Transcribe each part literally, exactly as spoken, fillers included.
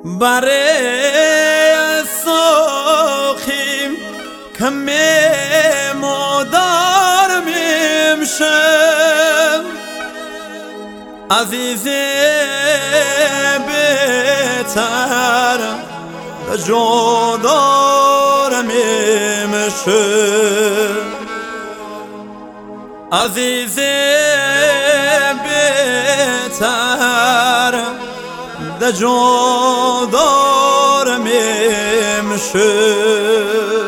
برای ساخیم کمی مدار میمشم عزیزی بهتر جدار میمشم عزیزی بهتر ده جدار میمشم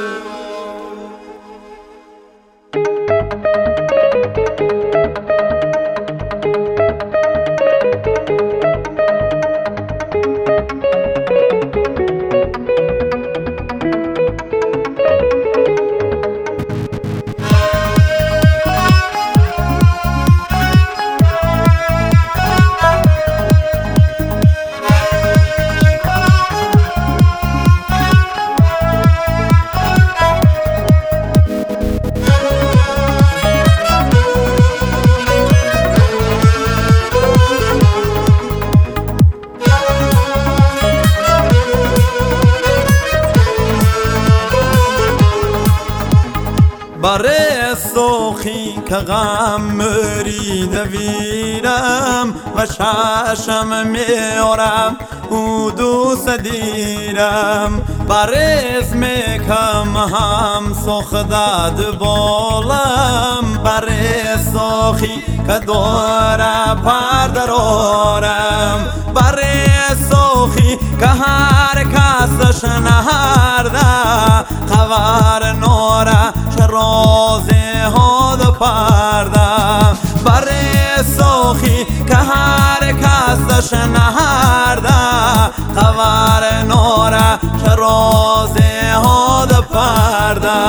برای سوخی که غم مرید ویرم و چشم میارم او دوست دیرم برای اسم کم هم سخدد بالم برای سوخی که داره پردرارم برای سوخی که هر کسش نهرده خبر نوره رازه ها دو پرده برای سوخی که هر کس دش نهرده خبر نوره رازه ها دو پرده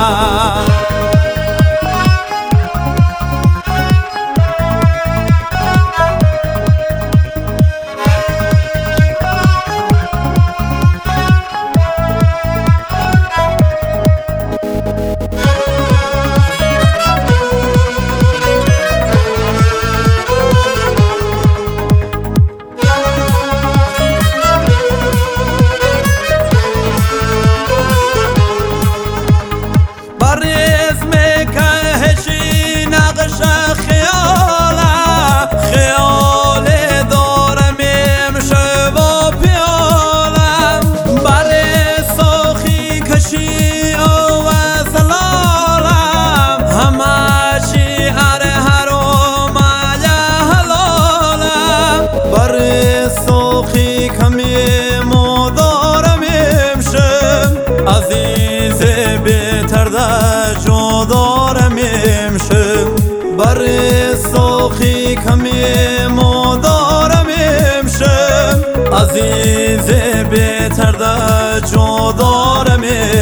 عزیز بهتر ده جدار میمشم برای سوخی کمی مدار میمشم عزیز بهتر ده جدار میمشم